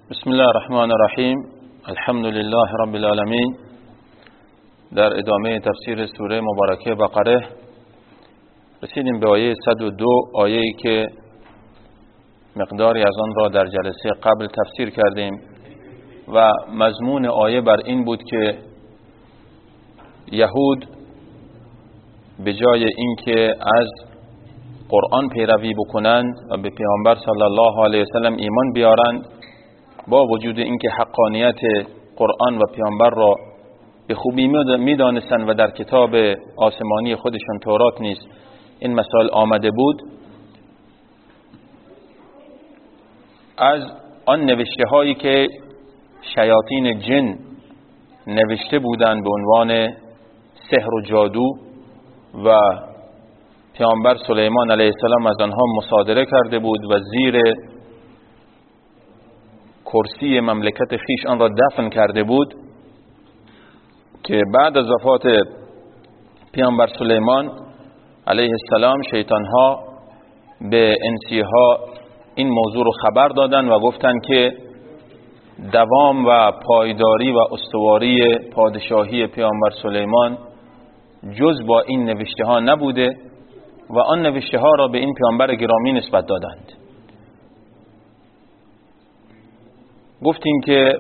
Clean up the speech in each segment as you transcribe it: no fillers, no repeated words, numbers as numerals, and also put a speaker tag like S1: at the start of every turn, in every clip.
S1: بسم الله الرحمن الرحیم. الحمد لله رب العالمین. در ادامه تفسیر سوره مبارکه بقره رسیدیم به آیه 102، آیه‌ای که مقداری از آن را در جلسه قبل تفسیر کردیم و مضمون آیه بر این بود که یهود به جای اینکه از قرآن پیروی بکنند و به پیامبر صلی الله علیه وسلم ایمان بیارند، با وجود اینکه حقانیت قرآن و پیامبر را به خوبی میدانستند و در کتاب آسمانی خودشان تورات نیز این مسائل آمده بود، از آن نوشته هایی که شیاطین جن نوشته بودند به عنوان سحر و جادو و پیامبر سلیمان علیه السلام از آنها مصادره کرده بود و زیر کرسی مملکت خیش آن را دفن کرده بود، که بعد از وفات پیامبر سلیمان علیه السلام شیطانها به انسیها این موضوع رو خبر دادن و گفتن که دوام و پایداری و استواری پادشاهی پیامبر سلیمان جز با این نوشته ها نبوده و آن نوشته ها را به این پیامبر گرامی نسبت دادند. گفتیم که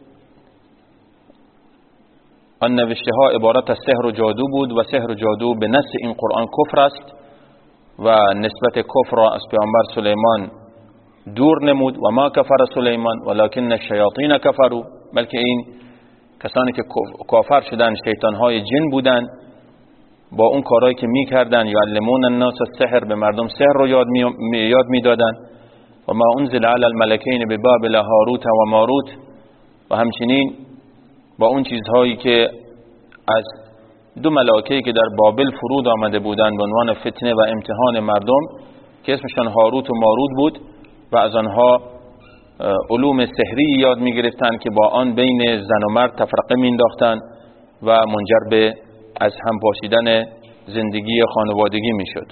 S1: آن نوشته ها عبارت از سحر و جادو بود و سحر و جادو به نص این قرآن کفر است و نسبت کفر را از پیامبر سلیمان دور نمود. و ما کفر سلیمان ولکن الشیاطین کفروا، بلکه این کسانی که کافر شدن شیطان های جن بودند، با اون کارهایی که میکردن یعلمون الناس السحر، به مردم سحر رو یاد میدادن. و ما انزل علی الملکین ببابل هاروت و ماروت، و همچنین با اون چیزهایی که از دو ملائکه‌ای که در بابل فرود آمده بودند به عنوان فتنه و امتحان مردم، که اسمشان هاروت و ماروت بود، و از آنها علوم سحری یاد میگرفتند که با آن بین زن و مرد تفرقه مینداختند و منجر به از هم پاشیدن زندگی خانوادگی میشد.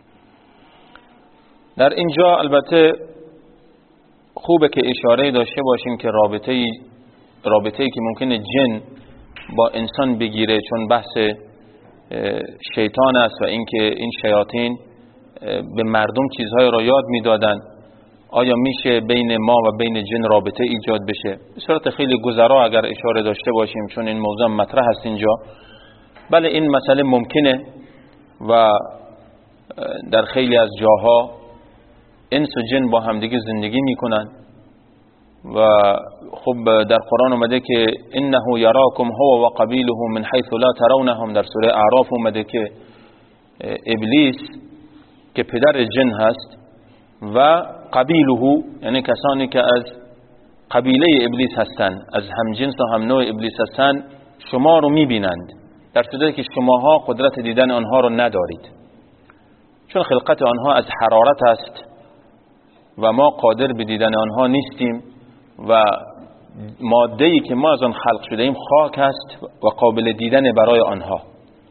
S1: در اینجا البته خوبه که اشاره داشته باشیم که رابطه‌ای که ممکنه جن با انسان بگیره، چون بحث شیطان است و اینکه این شیاطین به مردم چیزهای را یاد میدادن، آیا میشه بین ما و بین جن رابطه ایجاد بشه؟ به صورت خیلی گذرا اگر اشاره داشته باشیم، چون این موضوع مطرح است اینجا. بله، این مسئله ممکنه و در خیلی از جاها انس و جن با همدیگه زندگی میکنن و خب در قرآن اومده که انه یراکم هو و قبیله من حیث لا ترونهم. در سوره اعراف اومده که ابلیس که پدر جن هست و قبیله، یعنی کسانی که از قبیله ابلیس هستند، از همجنس و هم نوع ابلیس هستند، شما رو میبینند، در صورتی که شماها قدرت دیدن آنها رو ندارید، چون خلقت آنها از حرارت است و ما قادر به دیدن آنها نیستیم و ماده‌ای که ما از آن خلق شده ایم خاک است و قابل دیدن برای آنها.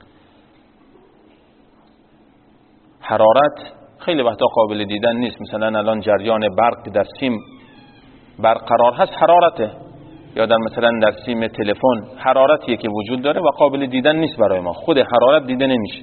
S1: حرارت خیلی وقتا قابل دیدن نیست، مثلا الان جریان برق در سیم برقرار هست، حرارته، یا در مثلا در سیم تلفن حرارتیه که وجود داره و قابل دیدن نیست برای ما، خود حرارت دیده نمیشه.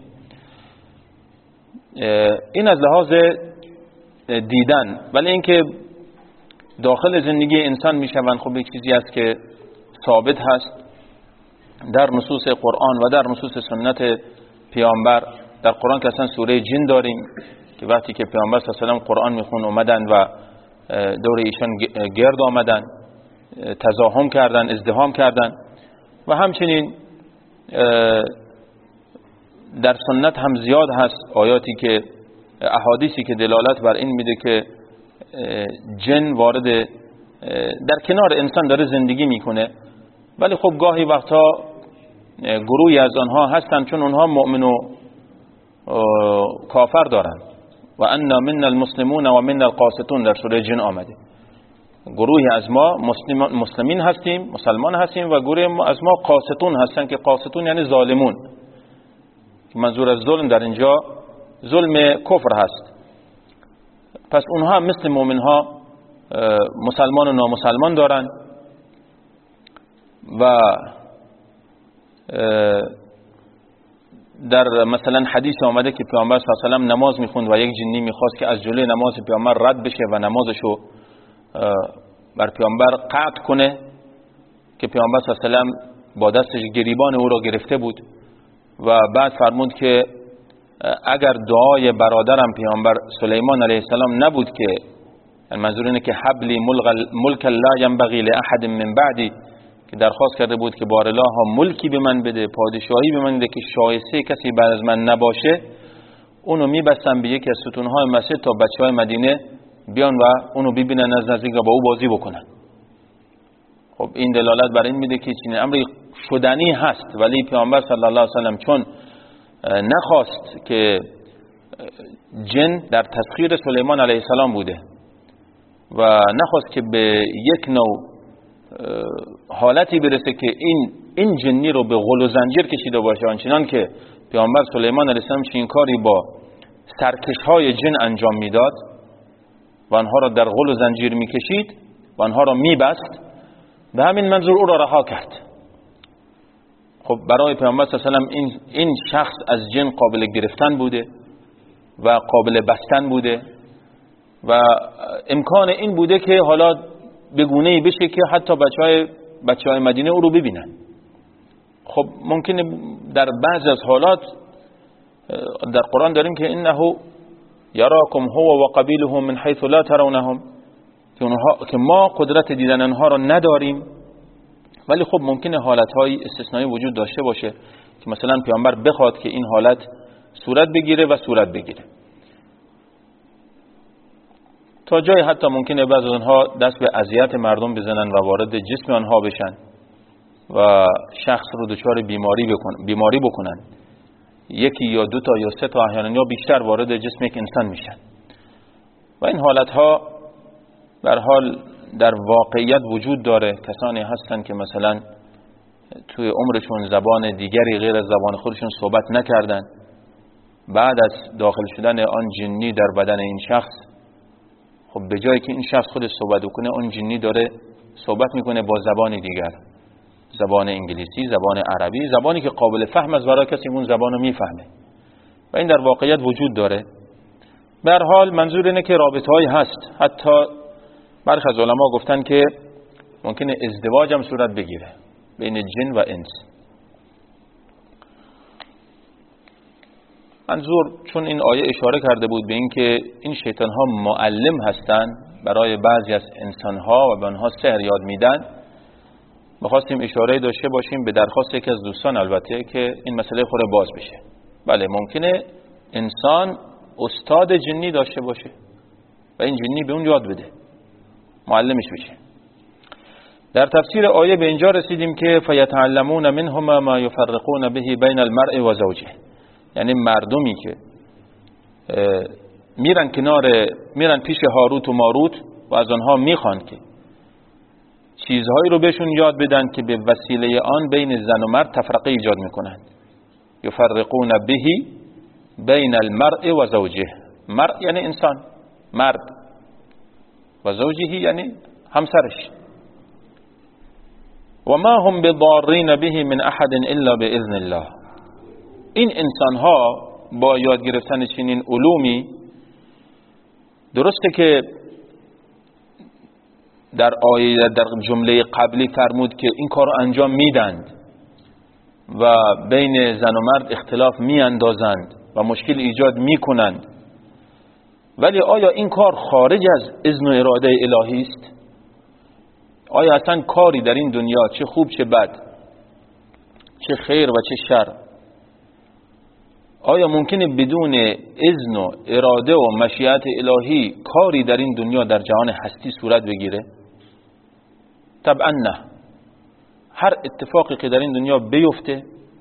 S1: این از لحاظ دیدن. ولی اینکه داخل زندگی انسان میشوند، خب یک چیزی است که ثابت هست در نصوص قرآن و در نصوص سنت پیامبر. در قرآن که اصلا سوره جن داریم که وقتی که پیامبر صلی الله علیه و آله قرآن میخون اومدن و دور ایشان گرد آمدن، تزاحم کردن، ازدحام کردن. و همچنین در سنت هم زیاد هست آیاتی که احادیثی که دلالت بر این میده که جن وارد در کنار انسان داره زندگی میکنه. ولی خب گاهی وقتا گروهی از آنها هستن، چون اونها مؤمن و کافر دارن. و انا من المسلمون و من القاسطون در سوره جن آمده. گروهی از ما مسلمین هستیم، مسلمان هستیم، و گروهی از ما قاسطون هستن، که قاسطون یعنی ظالمون. منظور از ظلم در اینجا ظلم کفر هست. پس اونها مثل مؤمنها مسلمان و نامسلمان دارن و در مثلا حدیث آمده که پیامبر صلی الله علیه و آله نماز میخوند و یک جنی میخواست که از جلوی نماز پیامبر رد بشه و نمازشو بر پیامبر قطع کنه که پیامبر صلی الله علیه و آله با دستش گریبان او را گرفته بود و بعد فرمود که اگر دعای برادرم پیامبر سلیمان علیه السلام نبود که منظور اینه که حبلی ملک لا ينبغي لاحد من بعدی، که درخواست کرده بود که بار الله ها ملکی به من بده، پادشاهی به من بده که شایسته کسی بعد از من نباشه، اونو میبستم به یکی از ستونهای مسجد تا بچهای مدینه بیان و اونو ببینن از نزدیک و با او بازی بکنن. خب این دلالت بر این میده که چنین امری شدنی هست، ولی پیامبر صلی الله علیه و سلم چون نخواست که جن در تسخیر سلیمان علیه السلام بوده و نخواست که به یک نوع حالتی برسه که این جنی رو به غل و زنجیر کشیده باشه، آنچنان که پیامبر سلیمان علیه السلام چنین کاری با سرکشهای جن انجام میداد و آنها را در غل و زنجیر میکشید و آنها را میبست، به همین منظور او را رها کرد. خب برای پیامبر صلی الله علیه و آله این شخص از جن قابل گرفتن بوده و قابل بستن بوده و امکان این بوده که حالا به گونه‌ای بشه که حتی بچهای مدینه او رو ببینن. خب ممکنه در بعض از حالات در قرآن داریم که انه یراکم هو و قبیله من حیث لا ترونهم، که ما قدرت دیدن آنها را نداریم، ولی خب ممکنه حالت‌های استثنایی وجود داشته باشه که مثلا پیامبر بخواد که این حالت صورت بگیره و صورت بگیره. تا جای حتی ممکنه بعض از آنها دست به اذیت مردم بزنن و وارد جسم آنها بشن و شخص رو دچار بیماری بکنن. یکی یا دو تا یا سه تا احیانا یا بیشتر وارد جسم یک انسان میشن و این حالتها در حال در واقعیت وجود داره. کسانی هستن که مثلا توی عمرشون زبان دیگری غیر از زبان خودشون صحبت نکردن، بعد از داخل شدن آن جنی در بدن این شخص، خب به جایی که این شخص خودش صحبت کنه، اون جنی داره صحبت میکنه با زبان دیگر، زبان انگلیسی، زبان عربی، زبانی که قابل فهم است برای کسی اون زبانو میفهمه و این در واقعیت وجود داره. به هر حال منظور اینه که رابطه‌ای هست. حتی برخی از علما گفتن که ممکنه ازدواج هم صورت بگیره بین جن و انس. منظور چون این آیه اشاره کرده بود به این که این شیطان ها معلم هستند برای بعضی از انسان ها و به آنها سحر یاد میدن، می‌خواستیم اشاره داشته باشیم به درخواست یکی از دوستان البته که این مسئله خود باز بشه. بله ممکنه انسان استاد جنی داشته باشه و این جنی به اون یاد بده، معلمش بشه. در تفسیر آیه به اینجا رسیدیم که فیتعلمون منهما ما یفرقون به بین المرء و زوجه، یعنی مردمی که میرن پیش هاروت و ماروت و از آنها میخوان که چیزهایی رو بهشون یاد بدن که به وسیله آن بین زن و مرد تفرقه ایجاد میکنن. یفرقون به بین المرء و زوجه، مرء یعنی انسان، مرد، و زوجه یعنی همسرش. و ما هم بضارین به من احد الا باذن الله. این انسان ها با یاد گرفتن چنین علومی، درسته که در آیه در جمله قبلی فرمود که این کار انجام میدند و بین زن و مرد اختلاف میاندازند و مشکل ایجاد میکنند، ولی آیا این کار خارج از اذن و اراده الهی است؟ آیا اصلا کاری در این دنیا چه خوب چه بد، چه خیر و چه شر، آیا ممکنه بدون اذن و اراده و مشیت الهی کاری در این دنیا در جهان هستی صورت بگیره؟ طبعا نه. هر اتفاقی که در این دنیا بیفته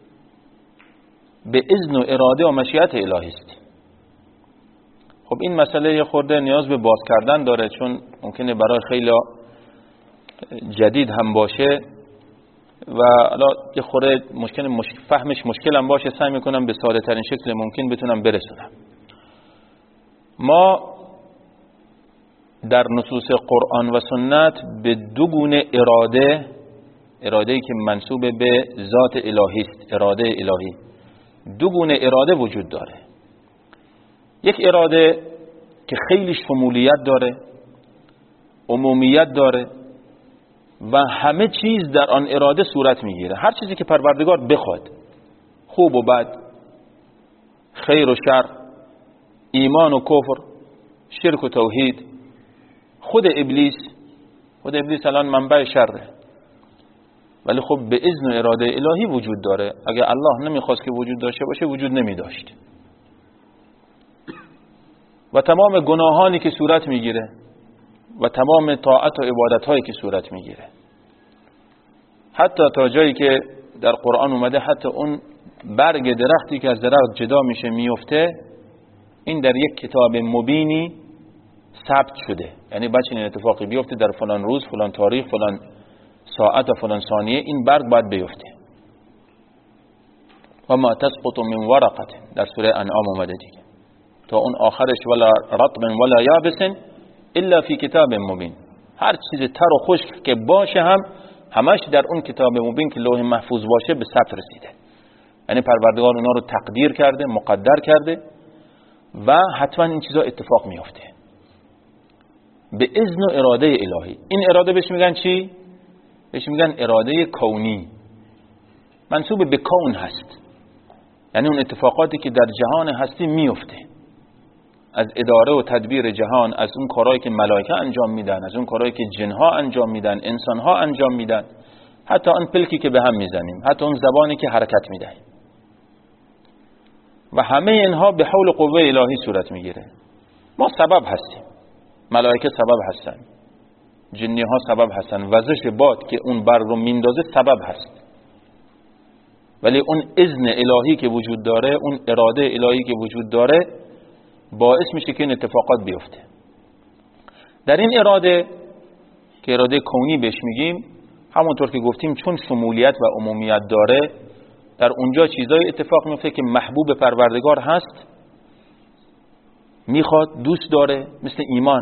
S1: به اذن و اراده و مشیت الهی است. خب این مسئله یه خورده نیاز به باز کردن داره، چون ممکنه برای خیلی جدید هم باشه و حالا یه خورده فهمش مشکل هم باشه. سعی میکنم به ساده ترین شکل ممکن بتونم برسونم. ما در نصوص قرآن و سنت به دو گونه اراده‌ای که منسوب به ذات الهی است، اراده الهی، دو گونه اراده وجود داره. یک اراده که خیلی شمولیت داره، عمومیت داره و همه چیز در آن اراده صورت میگیره. هر چیزی که پروردگار بخواد، خوب و بد، خیر و شر، ایمان و کفر، شرک و توحید، خود ابلیس الان منبع شره، ولی خب به اذن و اراده الهی وجود داره. اگه الله نمیخواست که وجود داشته باشه وجود نمی داشت. و تمام گناهانی که صورت میگیره و تمام طاعت و عبادت هایی که صورت میگیره، حتی تا جایی که در قرآن اومده حتی اون برگ درختی که از درخت جدا میشه میفته، این در یک کتاب مبینی ثبت شده. یعنی بچه این اتفاقی بیفته در فلان روز، فلان تاریخ، فلان ساعت و فلان ثانیه، این برگ باید بیفته. و ما تسقط من ورقه در سوره انعام اومده دیگه تا اون آخرش، ولا رطب ولا یابس الا فی کتاب مبین. هر چیز تر و خشک که باشه همش در اون کتاب مبین که لوح محفوظ باشه به ثبت رسیده. یعنی پروردگار اونا رو تقدیر کرده، مقدر کرده و حتما این چیزا اتفاق میفته به اذن و اراده الهی. این اراده بهش میگن چی؟ بهش میگن اراده کونی، منسوب به کون هست. یعنی اون اتفاقاتی که در جهان هستی میفته، از اداره و تدبیر جهان، از اون کارهایی که ملائکه انجام میدن، از اون کارهایی که جنها انجام میدن، انسانها انجام میدن، حتی اون پلکی که به هم میزنیم، حتی اون زبانی که حرکت میدهیم، و همه اینها به حول قوه الهی صورت میگیره. ما سبب هستیم، ملائکه سبب هستن، جنی ها سبب هستن، وزش باد که اون برگ رو میندازه سبب هست، ولی اون اذن الهی که وجود داره، اون اراده الهی که وجود داره باعث میشه که این اتفاقات بیفته. در این اراده که اراده کونی بهش میگیم، همونطور که گفتیم چون شمولیت و عمومیت داره، در اونجا چیزای اتفاق میفته که محبوب پروردگار هست، میخواد، دوست داره، مثل ایمان،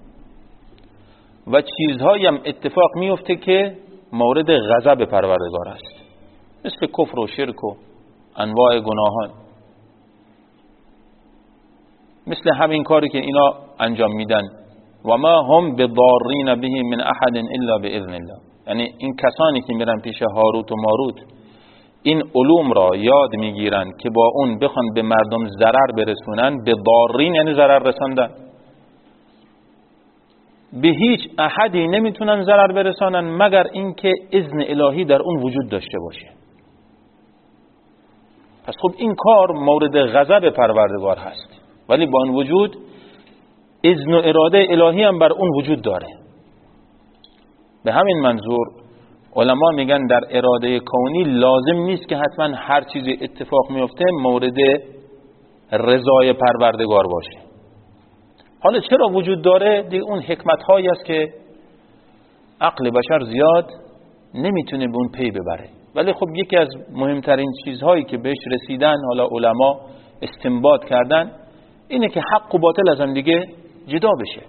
S1: و چیزهایی هم اتفاق میفته که مورد غضب پروردگار است، مثل کفر و شرک و انواع گناهان، مثل همین کاری که اینا انجام میدن. و ما هم بضارین به من احد الا باذن الله. یعنی این کسانی که میرن پیش هاروت و ماروت این علوم را یاد میگیرن که با اون بخوان به مردم ضرر برسونن، به ضارین یعنی ضرر رساندن، به هیچ احدی نمیتونن ضرر برسانن مگر اینکه اذن الهی در اون وجود داشته باشه. پس خب این کار مورد غضب پروردگار هست، ولی با اون وجود اذن و اراده الهی هم بر اون وجود داره. به همین منظور علما میگن در اراده کونی لازم نیست که حتما هر چیزی اتفاق میفته مورد رضای پروردگار باشه. حالا چرا وجود داره؟ دیگه اون حکمت هایی است که عقل بشر زیاد نمیتونه به اون پی ببره، ولی خب یکی از مهمترین چیزهایی که بهش رسیدن، حالا علما استنباط کردن، اینه که حق و باطل از هم دیگه جدا بشه.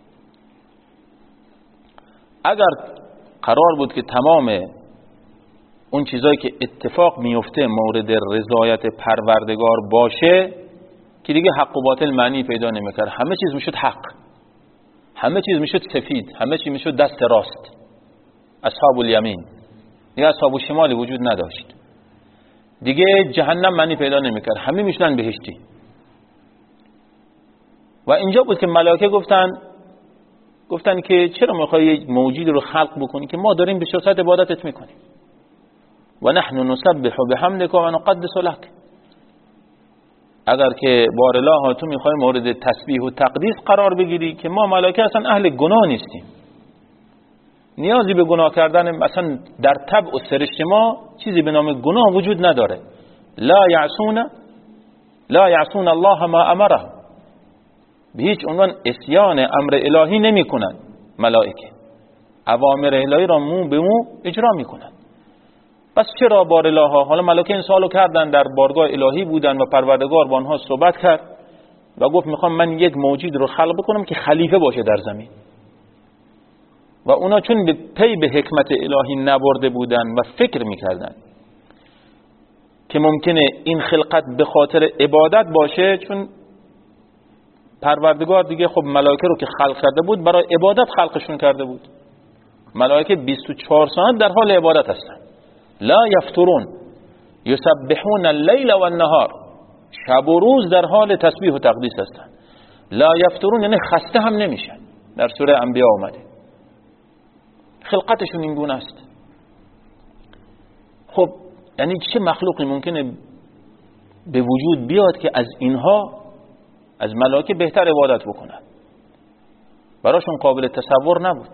S1: اگر قرار بود که تمام اون چیزایی که اتفاق میفته مورد رضایت پروردگار باشه که دیگه حق و باطل معنی پیدا نمیکرد، همه چیز میشد حق، همه چیز میشد سفید، همه چیز میشد دست راست، اصحاب الیمین، دیگه اصحاب الشمال وجود نداشت، دیگه جهنم معنی پیدا نمیکرد، همه میشدن بهشتی. و اینجا بود که ملائکه گفتن که چرا میخوای یک موجودی رو خلق بکنی که ما داریم به صورت عبادتت میکنیم، و نحن نسبح بحمدک و نقدس لک. اگر که بارالله تو میخوای مورد تسبیح و تقدیس قرار بگیری که ما ملائکه اصلا اهل گناه نیستیم، نیازی به گناه کردن، مثلا در طبع و سرشت ما چیزی به نام گناه وجود نداره. لا یعصون الله ما امره، به هیچ عنوان عصیان امر الهی نمی کنن. ملائکه اوامر الهی را مو به مو اجرا می کنن. پس چرا بارالله ها؟ حالا ملائکه این سوالو کردن، در بارگاه الهی بودن و پروردگار با آنها صحبت کرد و گفت میخوام من یک موجود رو خلق بکنم که خلیفه باشه در زمین. و اونا چون به پی به حکمت الهی نبرده بودن و فکر میکردن که ممکنه این خلقت به خاطر عبادت باشه، چون پروردگار دیگه خب ملائکه رو که خلق کرده بود برای عبادت خلقشون کرده بود. ملائکه 24 ساعت در حال عبادت هستن، لا یفترون یسبحون اللیل و النهار، شب و روز در حال تسبیح و تقدیس هستن. لا یفترون یعنی خسته هم نمیشن. در سوره انبیاء اومده خلقتشون این گونه است. خب یعنی چه مخلوقی ممکنه به وجود بیاد که از اینها، از ملائکه بهتر عبادت بکنن؟ براشون قابل تصور نبود.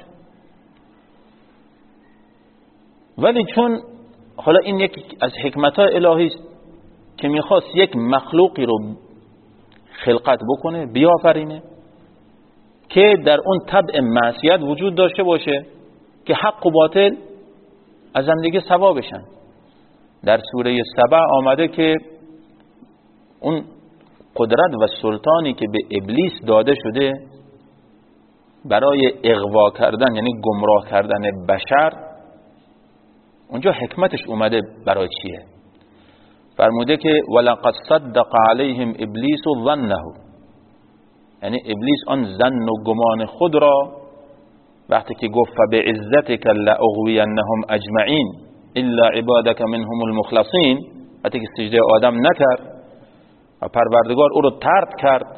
S1: ولی چون حالا این یکی از حکمت‌های الهی است که میخواست یک مخلوقی رو خلقت بکنه، بیافرینه که در اون طبع معصیت وجود داشته باشه که حق و باطل از هم دیگه سوا بشن. در سوره سبع آمده که اون قدرت و سلطانی که به ابلیس داده شده برای اغوا کردن، یعنی گمراه کردن بشر، اونجا حکمتش اومده برای چیه؟ فرموده که ولقد صدق علیهم ابلیس ظنه، یعنی ابلیس آن ظن و گمان خود را وقتی که گفت فبعزتک لاغوینهم اجمعین الا عبادک منهم المخلصین، وقتی که سجده آدم نکرد و پروردگار او رو طرد کرد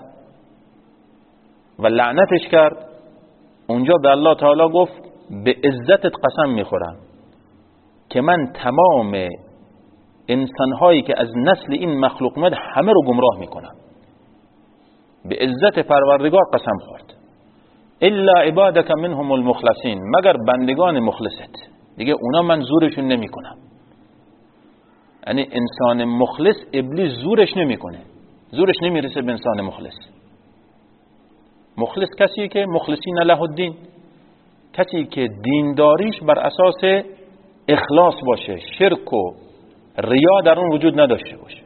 S1: و لعنتش کرد، اونجا به الله تعالی گفت به عزتت قسم میخورم که من تمام انسانهایی که از نسل این مخلوق میاد همه رو گمراه میکنم. به عزت پروردگار قسم خورد. الا عبادک منهم المخلصین، مگر بندگان مخلصت، دیگه اونا من زورشون نمیکنم. یعنی انسان مخلص ابلیس زورش نمیکنه، زورش نمیرسه به انسان مخلص. مخلص کسی که مخلصین له الدین، کسی که دینداریش بر اساس اخلاص باشه، شرک و ریا در اون وجود نداشته باشه.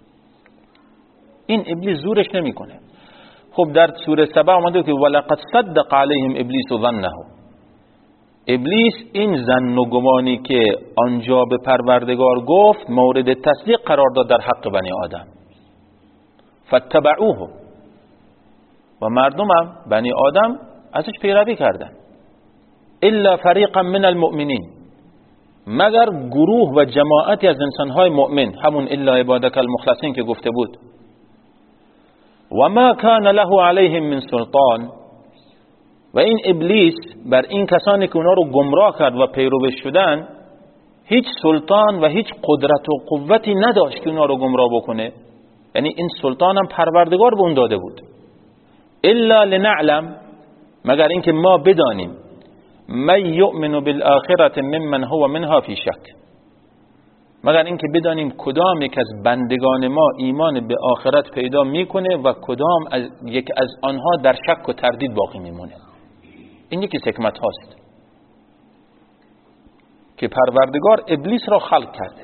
S1: این ابلیس زورش نمیکنه. خب در سوره سبع اومده که ولقد صدق علیهم ابلیس ظنه، ابلیس این ظن و گمانی که آنجا به پروردگار گفت مورد تصدیق قرار داد در حق بنی آدم. فاتبعوه، و مردم هم بنی آدم ازش پیروی کردن. الا فریقا من المؤمنین، مگر گروه و جماعتی از انسانهای مؤمن، همون الا عبادک المخلصین که گفته بود. و ما کان له علیهم من سلطان، و این ابلیس بر این کسانی که اونا رو گمراه کرد و پیروش شدن هیچ سلطان و هیچ قدرت و قوتی نداشت که اونا رو گمراه بکنه. یعنی این سلطان هم پروردگار به اون داده بود. الا لنعلم، مگر اینکه ما بدانیم من یؤمن بالآخرة ممن هو منها فی شک، مگر اینکه بدانیم کدام یک از بندگان ما ایمان به آخرت پیدا میکنه و کدام یک از آنها در شک و تردید باقی میمونه. این یکی حکمت هاست که پروردگار ابلیس را خلق کرده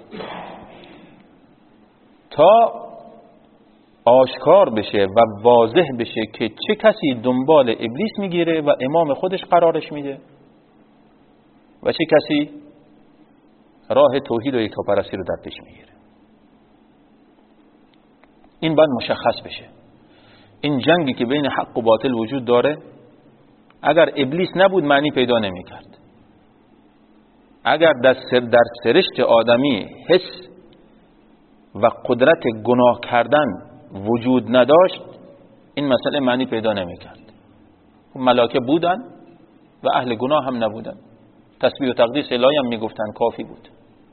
S1: تا آشکار بشه و واضح بشه که چه کسی دنبال ابلیس میگیره و امام خودش قرارش میده و چه کسی راه توحید و یکتاپرستی رو در پیش میگیره. این باید مشخص بشه. این جنگی که بین حق و باطل وجود داره، اگر ابلیس نبود معنی پیدا نمیکرد. اگر در سرشت آدمی حس و قدرت گناه کردن وجود نداشت، این مسئله معنی پیدا نمیکرد. ملائکه بودن و اهل گناه هم نبودن، تسبیح و تقدیس الهی هم میگفتن، کافی بود.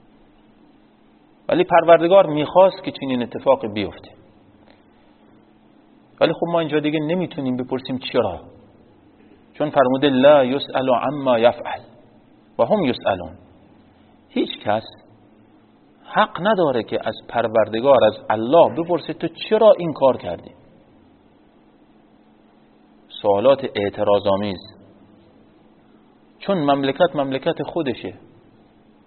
S1: ولی پروردگار میخواست که چنین اتفاقی بیفته. ولی خب ما اینجا دیگه نمیتونیم بپرسیم چرا، چون فرموده لا یسأل عما یفعل و هم یسألون. هیچ کس حق نداره که از پروردگار، از الله بپرسه تو چرا این کار کردی. سوالات اعتراض‌آمیز، چون مملکت خودشه،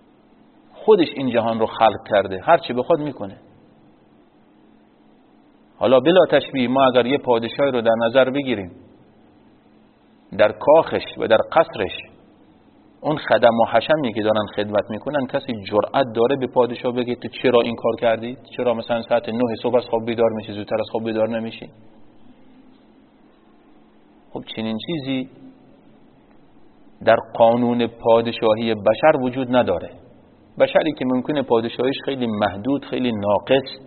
S1: خودش این جهان رو خلق کرده، هر چی بخواد میکنه. حالا بلا تشبیه ما اگر یه پادشاهی رو در نظر بگیریم، در کاخش و در قصرش اون خدم و حشمی که دارن خدمت میکنن، کسی جرأت داره به پادشاه بگه تو چرا این کار کردی؟ چرا مثلا ساعت 9 صبح از خواب بیدار میشی، زودتر از خواب بیدار نمیشی؟ خب چنین چیزی در قانون پادشاهی بشر وجود نداره. بشری که ممکنه پادشاهیش خیلی محدود، خیلی ناقص،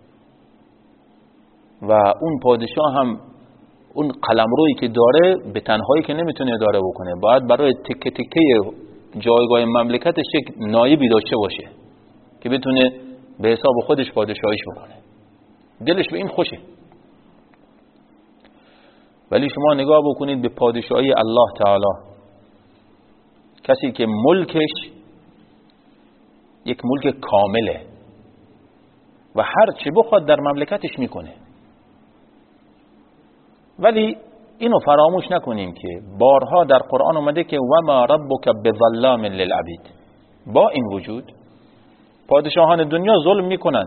S1: و اون پادشاه هم اون قلمرویی که داره به تنهایی که نمیتونه اداره بکنه، باید برای تکه تکه جایگاه مملکتش یک نایبی داشته باشه که بتونه به حساب خودش پادشاهیش بکنه. دلش به این خوشه. ولی شما نگاه بکنید به پادشاهی الله تعالی، کسی که ملکش یک ملک کامله و هر چی بخواد در مملکتش میکنه. ولی اینو فراموش نکنیم که بارها در قرآن اومده که و ما ربک بظلام للعبید. با این وجود پادشاهان دنیا ظلم میکنن،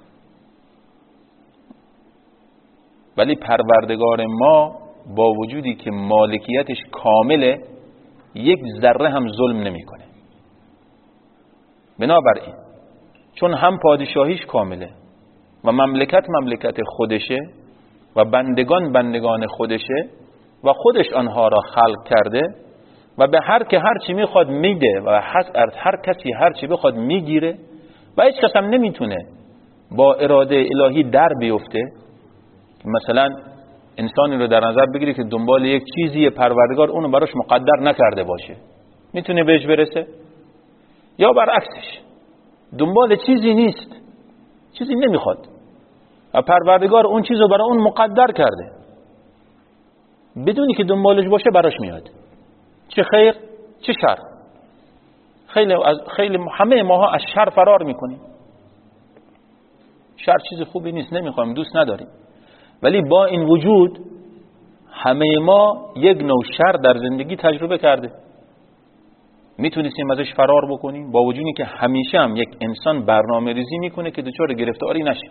S1: ولی پروردگار ما با وجودی که مالکیتش کامله یک ذره هم ظلم نمیکنه. بنابراین چون هم پادشاهیش کامله و مملکت خودشه و بندگان خودشه و خودش آنها را خلق کرده و به هر که هر چی میخواد میده و هر کسی هر چی بخواد میگیره و هیچ کس هم نمیتونه با اراده الهی در بیفته. مثلا انسانی رو در نظر بگیری که دنبال یک چیزی، پروردگار اونو براش مقدر نکرده باشه، میتونه بهش برسه؟ یا برعکسش دنبال چیزی نیست، چیزی نمیخواد و پروردگار اون چیزو برای اون مقدر کرده، بدونی که دنبالش باشه براش میاد، چه خیر چه شر. خیلی همه ماها از شر فرار میکنیم. شر چیز خوبی نیست، نمیخوایم، دوست نداریم. ولی با این وجود همه ما یک نوع شر در زندگی تجربه کرده، میتونیم ازش فرار بکنیم، با وجودی که همیشه هم یک انسان برنامه ریزی میکنه که دچار گرفتاری نشه.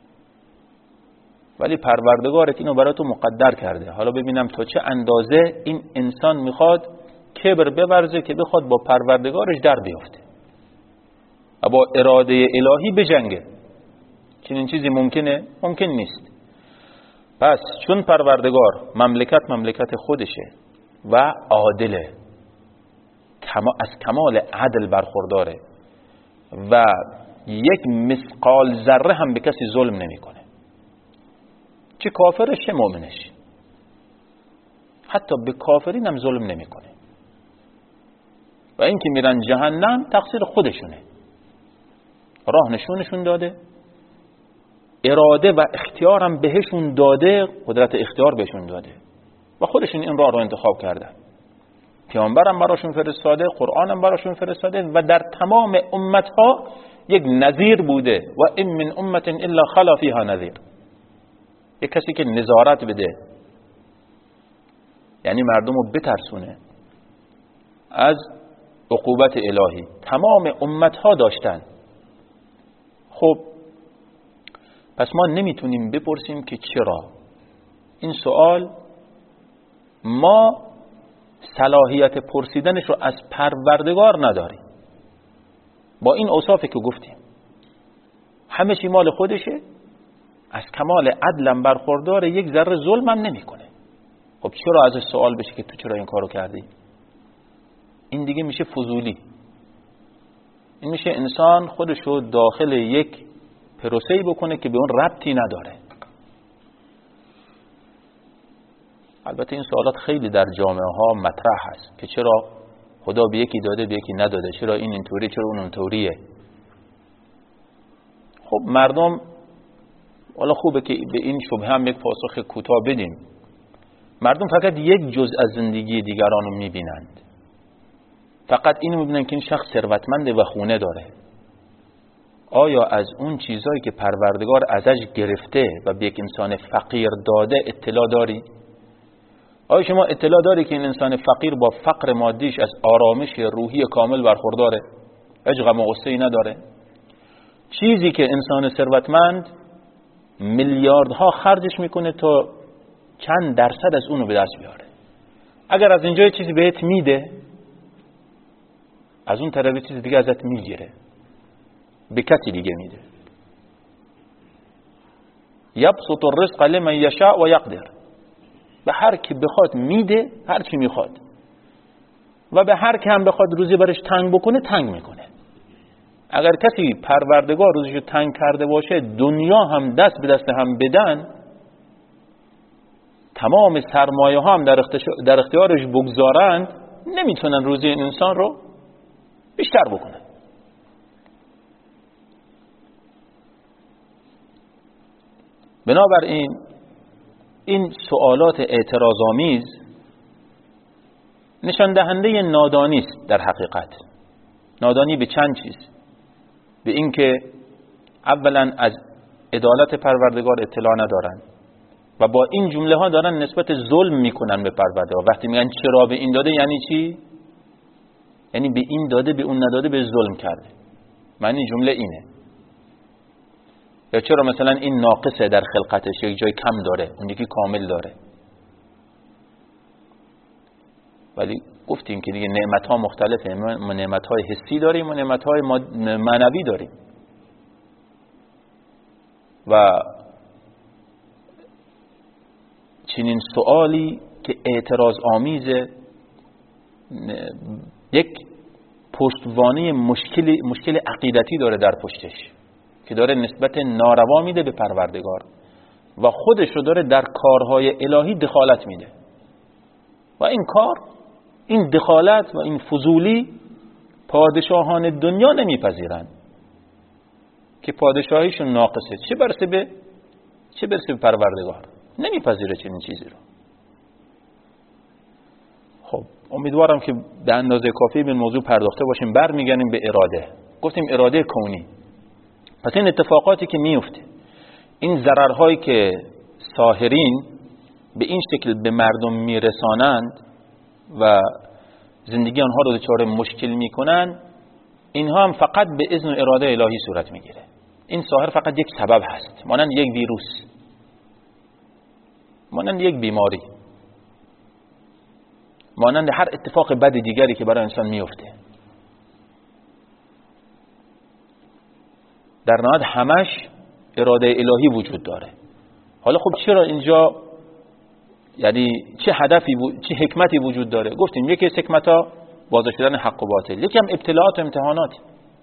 S1: ولی پروردگارت اینو برای تو مقدر کرده. حالا ببینم تا چه اندازه این انسان میخواد کبر بورزه که بخواد با پروردگارش در بیفته و با اراده الهی بجنگه. چنین چیزی ممکنه؟ ممکن نیست. پس چون پروردگار مملکت خودشه و عادله، از کمال عدل برخورداره و یک مثقال ذره هم به کسی ظلم نمیکنه، چه کافرش چه مؤمنش، حتی به کافرین هم ظلم نمیکنه. و این که میرن جهنم تقصیر خودشونه، راه نشونشون داده، اراده و اختیار هم بهشون داده، قدرت اختیار بهشون داده و خودشون این راه رو انتخاب کردن. پیامبرم براشون فرستاده، قرآنم براشون فرستاده و در تمام امتها یک نذیر بوده و ان من امت الا خلا فیها نذیر. یک کسی که نظارت بده، یعنی مردم رو بترسونه از عقوبت الهی. تمام امتها داشتن. خب پس ما نمیتونیم بپرسیم که چرا. این سوال ما صلاحیت پرسیدنش رو از پروردگار نداریم. با این اوصافی که گفتیم، همه چی مال خودشه، از کمال عدلم برخورداره، یک ذره ظلمم نمیکنه. خب چرا ازش سوال بشه که تو چرا این کارو کردی؟ این دیگه میشه فضولی. این میشه انسان خودشو داخل یک پروسه‌ای بکنه که به اون ربطی نداره. البته این سوالات خیلی در جامعه ها مطرح هست که چرا خدا به یکی داده به یکی نداده، چرا این اینطوری چرا اون اونطوریه. خب مردم، والا خوبه که به این شبهه هم یک پاسخ کوتاه بدیم. مردم فقط یک جزء از زندگی دیگران رو میبینند، فقط اینو میبینن که این شخص ثروتمنده و خونه داره. آیا از اون چیزایی که پروردگار ازش گرفته و به یک انسان فقیر داده اطلاع داری؟ آیا شما اطلاع داری که این انسان فقیر با فقر مادیش از آرامش روحی کامل برخورداره؟ هیچ غم و غصه‌ای نداره؟ چیزی که انسان ثروتمند میلیاردها خرجش میکنه تا چند درصد از اونو به دست بیاره. اگر از اینجا چیزی بهت میده، از اون طرف چیز دیگه ازت میگیره، به کسی دیگه میده. یبسط الرزق لمن یشاء و یقدر، به هر کی بخواد میده هر چی میخواد، و به هر کی هم بخواد روزی برش تنگ بکنه تنگ میکنه. اگر کسی پروردگار روزیشو تنگ کرده باشه، دنیا هم دست به دست هم بدن، تمام سرمایه ها هم در اختیارش بگذارند، نمیتونن روزی این انسان رو بیشتر بکنن. بنابراین این سوالات اعتراض‌آمیز نشان دهنده نادانی است. در حقیقت نادانی به چند چیز: به این که اولا از عدالت پروردگار اطلاع ندارن و با این جمله ها دارن نسبت ظلم میکنن به پروردگار. وقتی میگن چرا به این داده، یعنی چی؟ یعنی به این داده به اون نداده، به ظلم کرده. معنی جمله اینه. یا چرا مثلا این ناقصه در خلقتش، یک جای کم داره اون یکی کامل داره. ولی گفتیم که دیگه نعمت ها مختلفه، ما نعمت های حسی داریم و نعمت های معنوی داریم و چنین سوالی که اعتراض آمیزه، یک پشتوانه مشکل عقیدتی داره در پشتش که داره نسبت ناروا میده به پروردگار و خودش رو داره در کارهای الهی دخالت میده. و این کار، این دخالت و این فضولی پادشاهان دنیا نمیپذیرن که پادشاهیشون ناقصه، چه برسه به پروردگار. نمیپذیره چنین چیزی رو. خب امیدوارم که به اندازه کافی به موضوع پرداخته باشیم. برمیگردیم به اراده. گفتیم اراده کونی. پس این اتفاقاتی که میفته، این ضررهایی که ساحرین به این شکل به مردم میرسانند و زندگی آنها رو دچار مشکل میکنن، اینها هم فقط به اذن و اراده الهی صورت میگیره. این ساحر فقط یک سبب هست، مانند یک ویروس، مانند یک بیماری، مانند هر اتفاق بد دیگری که برای انسان میفته. در نهایت همش اراده الهی وجود داره. حالا خب چرا اینجا، یعنی چه هدفی چه حکمتی وجود داره؟ گفتیم یکی از حکمت‌ها واضح شدن حق و باطل، یکی هم ابتلاعات و امتحانات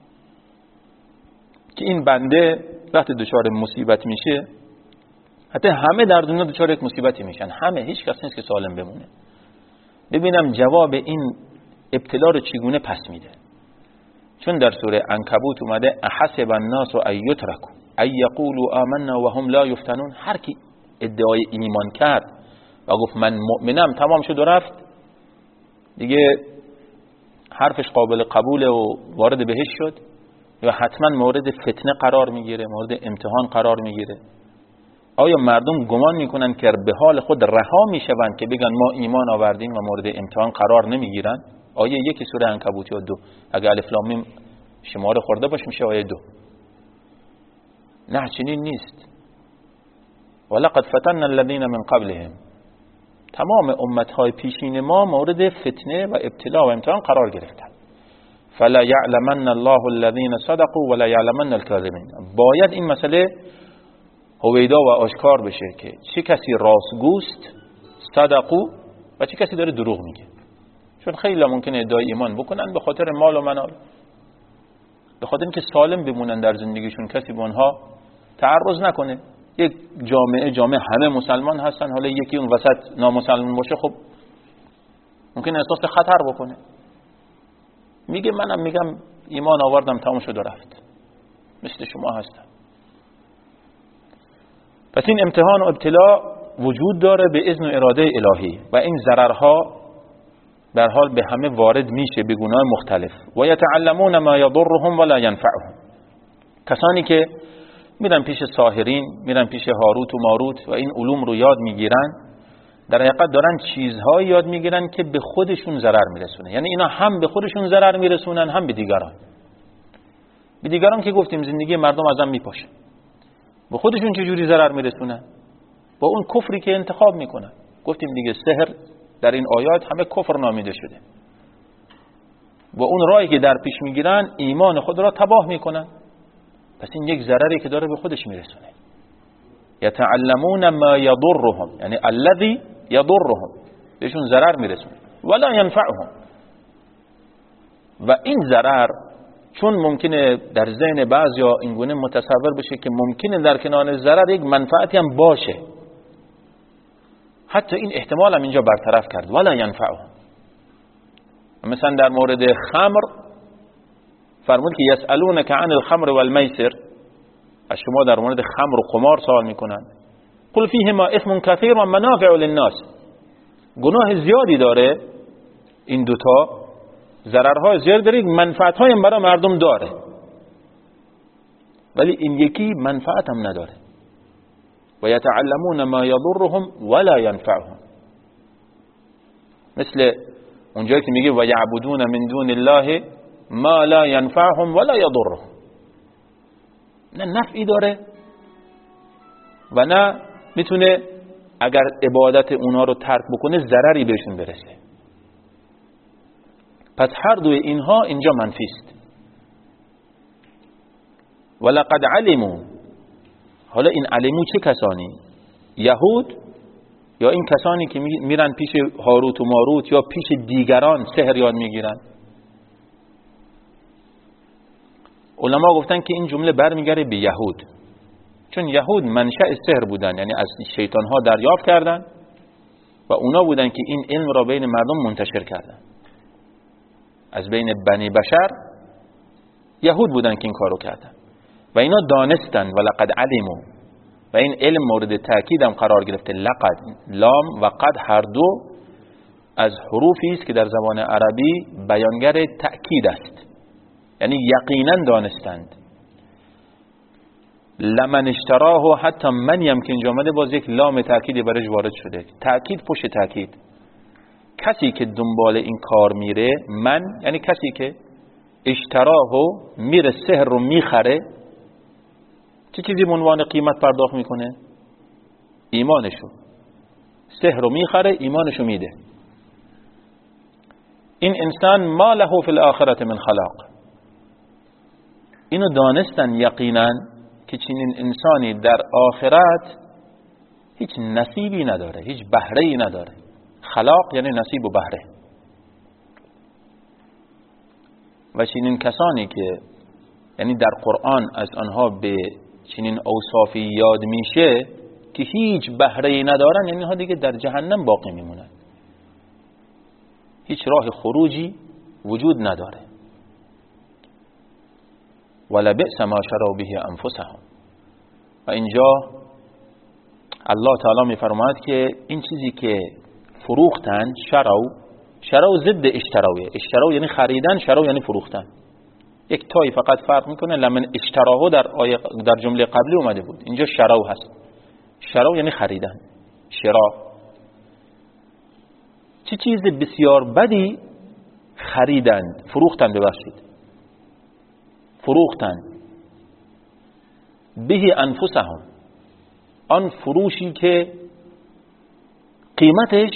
S1: که این بنده وقتی دچار مصیبت میشه، حتی همه در دنیا دچار یک مصیبتی میشن، همه، هیچ کس نیست که سالم بمونه. ببینم جواب این ابتلا رو چگونه پس میده. چون در سوره عنکبوت اومده احسب الناس ان یترکوا ان یقولوا آمنا وهم لا یفتنون. هر کی ادعای ایمان کرد و گفت من مؤمنم، تمام شد و رفت دیگه، حرفش قابل قبوله و وارد بهشت شد، یا حتما مورد فتنه قرار میگیره، مورد امتحان قرار میگیره؟ آیا مردم گمان میکنن که به حال خود رها میشوند که بگن ما ایمان آوردیم و مورد امتحان قرار نمیگیرن؟ آیه 1 سوره عنکبوت یا 2 اگه الف لام میم شماره خورده باشه میشه آیه 2. نه، چنین نیست. ولقد فتنا الذين من قبلهم. تمام امتهای پیشین ما مورد فتنه و ابتلا و امتحان قرار گرفتند. فلا يعلمن الله الذين صدقوا ولا يعلمن الكاذبين. باید این مسئله هویدا و آشکار بشه که چه کسی راستگوست، صدقو، و چه کسی داره دروغ میگه. چون خیلی ممکنه ادعای ایمان بکنن به خاطر مال و منال، به خاطر اینکه سالم بمونن در زندگیشون، کسی به اونها تعرض نکنه. یک جامعه همه مسلمان هستن، حالا یکی اون وسط نامسلمان باشه، خب ممکن احساس خطر بکنه، میگه منم میگم ایمان آوردم تمام شد و رفت، مثل شما هستم. پس این امتحان و ابتلا وجود داره به اذن و اراده الهی و این ضررها در حال به همه وارد میشه به گونه‌های مختلف. و یتعلمون ما یضرهم ولا ینفعهم. کسانی که میرن پیش ساحرین، میرن پیش هاروت و ماروت و این علوم رو یاد میگیرن، در حقیقت دارن چیزهایی یاد میگیرن که به خودشون ضرر میرسونه. یعنی اینا هم به خودشون ضرر میرسونن، هم به دیگران. به دیگران که گفتیم زندگی مردم ازم میپاشه. به خودشون چجوری ضرر میرسونن؟ با اون کفری که انتخاب میکنن. گفتیم دیگه سحر در این آیات همه کفر نامیده شده. با اون راهی که در پیش میگیرن ایمان خود را تباه میکنن. پس این یک ضرری که داره به خودش میرسونه. یتعلمون ما یضرهم، یعنی الذی یضرهم، بهشون ضرر میرسونه، ولا ینفعهم. و این ضرر چون ممکنه در ذهن بعضیا اینگونه متصور بشه که ممکنه در کنار ضرر یک منفعتی هم باشه، حتی این احتمال هم اینجا برطرف کرد، ولا ینفعهم. مثلا در مورد خمر فرمود که یسألونک عن الخمر والمیسر، از شما در مورد خمر و قمار سوال میکنن. قل فیهما اثم کثیر و منافع للناس، گناه زیادی داره این دوتا، ضررهای زیاد داره، منفعت‌های هم برای مردم داره، ولی این یکی منفعت هم نداره. و یتعلمون ما یضرهم ولا ینفعهم، مثل اونجایی که میگه و یعبدون من دون الله ما لا ینفعهم ولا یضرهم، نه نفعی داره و نه میتونه اگر عبادت اونا رو ترک بکنه ضرری بهشون برسه. پس هر دوی اینها اینجا منفی است. ولقد علموا، حالا این علمو چه کسانی؟ یهود یا این کسانی که میرن پیش هاروت و ماروت یا پیش دیگران سحر یاد میگیرن؟ علما گفتن که این جمله برمیگره به یهود، چون یهود منشأ سحر بودن، یعنی از شیطان ها دریافت کردن و اونا بودن که این علم را بین مردم منتشر کردن. از بین بنی بشر یهود بودن که این کارو کردن و اینا دانستن. و لقد علموا، و این علم مورد تأکید هم قرار گرفته. لقد، لام و قد هر دو از حروفی است که در زبان عربی بیانگر تأکید است، یعنی یقینا دانستند. لمن اشتراه، حتی من هم که اینجا آمده باز یک لام تأکیدی برش وارد شده، تأکید پشت تأکید. کسی که دنبال این کار میره، من یعنی کسی که اشتراهو میره سحر رو میخره، چه چیزی به عنوان قیمت پرداخت میکنه؟ ایمانشو. سحر رو میخره، ایمانشو میده. این انسان ما له فی الاخرة من خلاق، اینو دانستن یقینا که چنین انسانی در آخرت هیچ نصیبی نداره، هیچ بهره‌ای نداره. خلاق یعنی نصیب و بهره. و چنین کسانی که یعنی در قرآن از آنها به چنین اوصافی یاد میشه که هیچ بهره‌ای ندارن، یعنی ها دیگه در جهنم باقی میمونن، هیچ راه خروجی وجود نداره. ولبئس ما شروا به انفسهم. و اینجا الله تعالی میفرماید که این چیزی که فروختن، شروا ضد اشتراوه. اشتراو یعنی خریدن، شروا یعنی فروختن. یک تایی فقط فرق میکنه. لمن اشتراهو در جمله قبلی اومده بود، اینجا شروا هست. شروا یعنی خریدن، شرا. چه چیز بسیار بدی خریدند، فروختند، ببخشید فروختند. به انفسهم، آن فروشی که قیمتش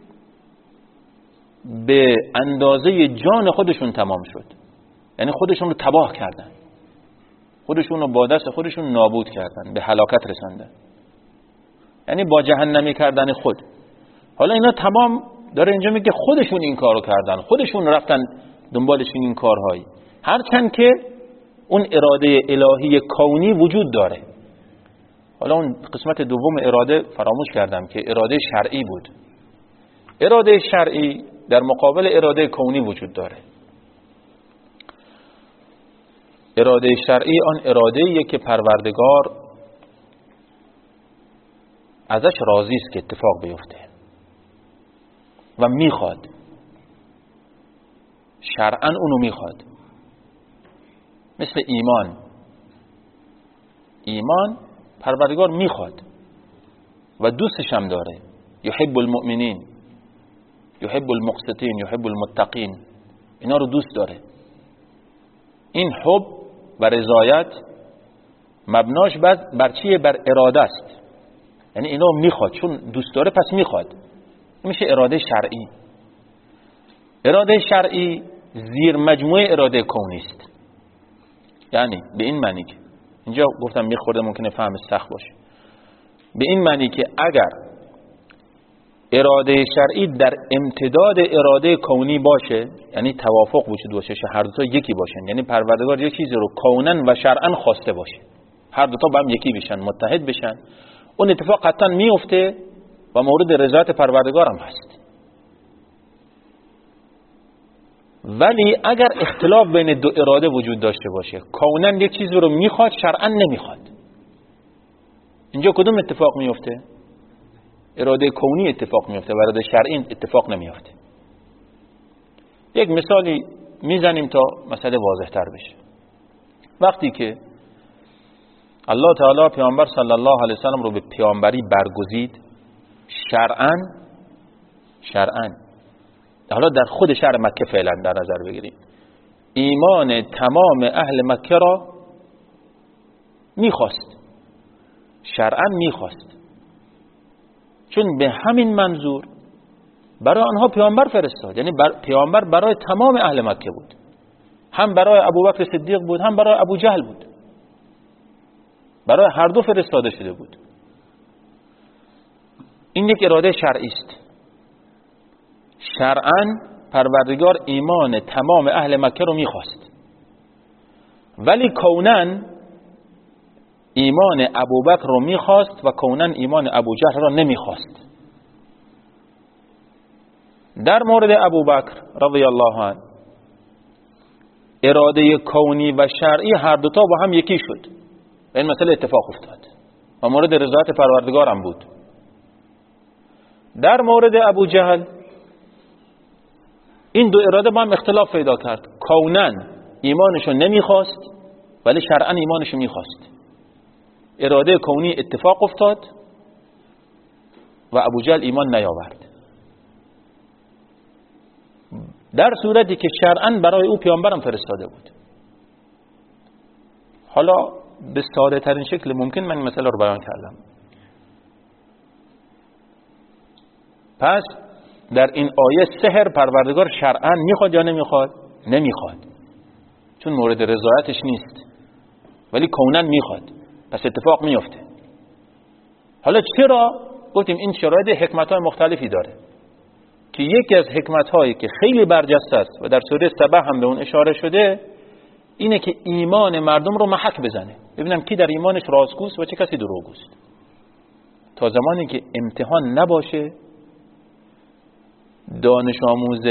S1: به اندازه جان خودشون تمام شد، یعنی خودشون رو تباه کردن، خودشون رو با دست خودشون نابود کردن، به هلاکت رساندن، یعنی با جهنمی کردن خود. حالا اینا تمام داره اینجا میگه خودشون این کارو کردن، خودشون رفتن دنبالشون این کارهایی، هرچند که اون اراده الهی کونی وجود داره. حالا اون قسمت دوم اراده فراموش کردم که اراده شرعی بود. اراده شرعی در مقابل اراده کونی وجود داره. اراده شرعی آن اراده‌ایه که پروردگار ازش راضی است که اتفاق بیفته و میخواد، شرعاً اونو میخواد. مثل ایمان، ایمان پروردگار میخواد و دوستش هم داره. یحب المؤمنین، یحب المقسطین، یحب المتقین، اینا رو دوست داره. این حب و رضایت مبناش بر چیه؟ بر اراده است. یعنی اینو میخواد، چون دوست داره پس میخواد. میشه اراده شرعی. اراده شرعی زیر مجموعه اراده کونی است. یعنی به این معنی که اینجا گفتم میخورده ممکنه فهم سخت باشه، به این معنی که اگر اراده شرعی در امتداد اراده کونی باشه، یعنی توافق وجود باشه، هر دو تا یکی باشن، یعنی پروردگار یک چیزی رو کونن و شرعن خواسته باشه، هر دو تا با هم یکی بشن، متحد بشن، اون اتفاق حتما میفته و مورد رضایت پروردگار هم هست. ولی اگر اختلاف بین دو اراده وجود داشته باشه، کونن یک چیزی رو میخواد، شرعن نمیخواد، اینجا کدوم اتفاق میفته؟ اراده کونی اتفاق میفته و اراده شرعی اتفاق نمیفته. یک مثالی میزنیم تا مسئله واضح تر بشه. وقتی که الله تعالی پیامبر صلی الله علیه وسلم رو به پیامبری برگزید شرعاً، حالا در خود شهر مکه فعلا در نظر بگیرید، ایمان تمام اهل مکه را میخواست، شرعاً میخواست، چون به همین منظور برای آنها پیامبر فرستاد. یعنی پیامبر برای تمام اهل مکه بود، هم برای ابوبکر صدیق بود، هم برای ابو جهل بود، برای هر دو فرستاده شده بود. این یک اراده شرعی است. شرعاً پروردگار ایمان تمام اهل مکه رو میخواست، ولی کونن ایمان ابوبکر رو میخواست و کونن ایمان ابو جهل رو نمیخواست. در مورد ابوبکر رضی الله عنه اراده کونی و شرعی هر دوتا با هم یکی شد و این مسئله اتفاق افتاد و مورد رضایت پروردگار هم بود. در مورد ابو جهل این دو اراده با هم اختلاف پیدا کرد، کونن ایمانشو نمیخواست ولی شرعاً ایمانشو میخواست. اراده کونی اتفاق افتاد و ابو جهل ایمان نیاورد، در صورتی که شرعاً برای او پیامبرم فرستاده بود. حالا به ساده ترین شکل ممکن من این مسئله رو بیان کردم. پس در این آیه سحر پروردگار شرعاً میخواد یا نمیخواد؟ نمیخواد، چون مورد رضایتش نیست، ولی کونن میخواد، پس اتفاق میفته. حالا چرا؟ گفتیم این شرایط حکمت‌های مختلفی داره که یکی از حکمت‌هایی که خیلی برجسته است و در سوره سبع هم به اون اشاره شده اینه که ایمان مردم رو محک بزنه، ببینم کی در ایمانش راستگوست و چه کسی دروغگوست. تا زمانی که امتحان نباشه، دانش آموز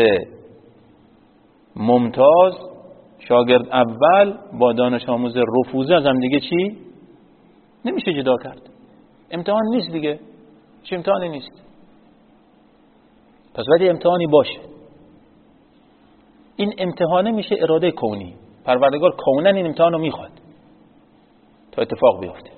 S1: ممتاز شاگرد اول با دانش آموز رفوزه از هم دیگه چی؟ نمیشه جدا کرد. امتحان نیست دیگه، چه امتحانی نیست. پس باید امتحانی باشه. این امتحانه میشه اراده کونی. پروردگار کونن این امتحان رو میخواد تا اتفاق بیفته.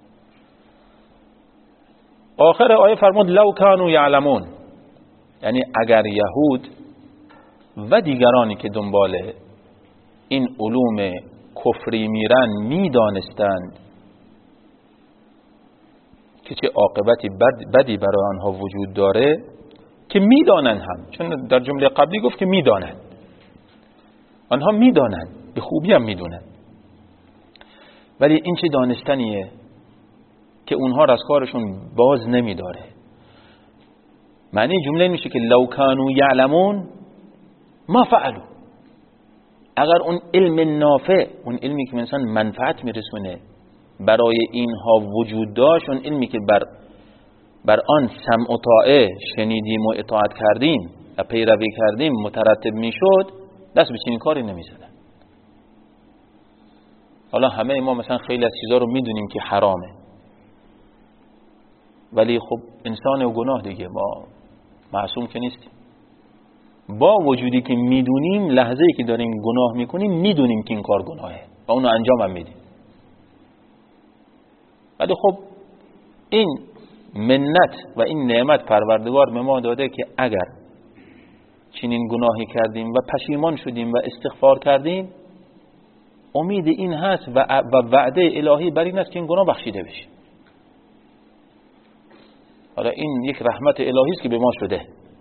S1: آخر آیه فرمود لو کانوا یعلمون، یعنی اگر یهود و دیگرانی که دنبال این علوم کفری میرن میدانستند که چه عاقبتی بدی برای آنها وجود داره، که میدانند هم، چون در جمله قبلی گفت که میدانند، آنها میدانند، به خوبی هم میدونند، ولی این چه دانستنیه که اونها را از کارشون باز نمیداره. معنی جمله میشه که لو کانوا یعلمون ما فعلوا، اگر اون علم نافع، اون علمی که انسان منفعت میرسونه برای اینها وجود داشت، اون علمی که بر آن سمع و طاعه شنیدیم و اطاعت کردیم و پیروی کردیم مترتب میشد، دست به چنین کاری نمیزدن. حالا همه ما مثلا خیلی از چیزا رو میدونیم که حرامه، ولی خب انسان و گناه دیگه، ما معصوم که نیستیم. با وجودی که میدونیم، لحظه‌ای که داریم گناه میکنیم میدونیم که این کار گناهه و اونو انجام هم میدیم. ولی خب این منت و این نعمت پروردگار به ما داده که اگر چنین گناهی کردیم و پشیمان شدیم و استغفار کردیم، امید این هست و وعده الهی بر این است که این گناه بخشیده بشه. حالا این یک رحمت الهی است که به ما شده.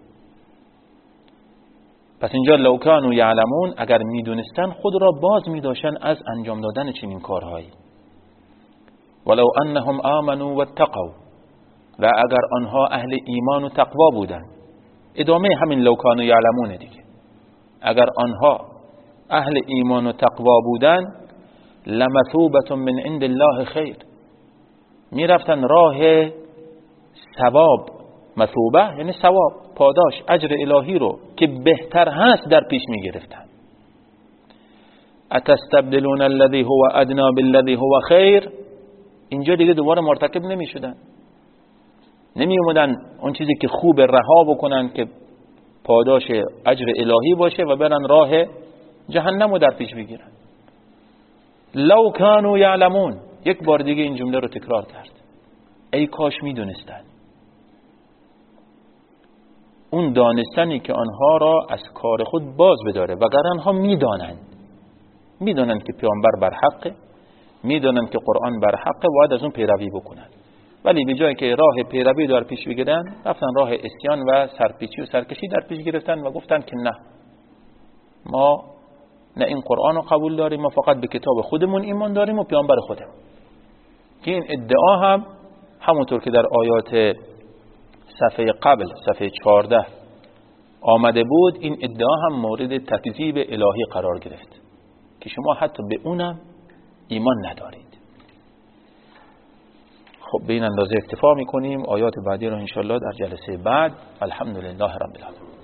S1: پس اینجا لو کانوا یعلمون، اگر میدونستن خود را باز میداشتن از انجام دادن چنین کارهایی. ولو انهم آمنوا واتقوا، و اگر آنها اهل ایمان و تقوا بودند. ادامه همین لو کانوا یعلمون دیگه. اگر آنها اهل ایمان و تقوا بودند، لمثوبة من عند الله خیر، میرفتن راه ثواب، مثوبه یعنی ثواب، پاداش، اجر الهی رو که بهتر هست در پیش میگرفتن. اتستبدلون الذی هو ادنی بالذی هو خیر، اینجا دیگه دوباره مرتکب نمیشدن، نمی اومدن اون چیزی که خوب رها بکنن که پاداش اجر الهی باشه و برن راه جهنم رو در پیش بگیرن. لو کانوا یعلمون، یک بار دیگه این جمله رو تکرار کرد. ای کاش میدونستن. اون دانستنی که آنها را از کار خود باز بداره، وگر آنها میدانند که پیامبر بر حقه، میدانند که قرآن بر حقه، باید از اون پیروی بکنن، ولی به جای که راه پیروی در پیش بگیرن، رفتن راه اسیان و سرپیچی و سرکشی در پیش گرفتن و گفتن که نه، ما نه این قرآن رو قبول داریم، ما فقط به کتاب خودمون ایمان داریم و پیامبر خودمون. که این ادعا هم همونطور که در آیات صفحه قبل، صفحه 14 آمده بود، این ادعا هم مورد تکذیب الهی قرار گرفت که شما حتی به اونم ایمان ندارید. خب به این اندازه اکتفا میکنیم. آیات بعدی رو انشالله در جلسه بعد. الحمدلله رب العالمین.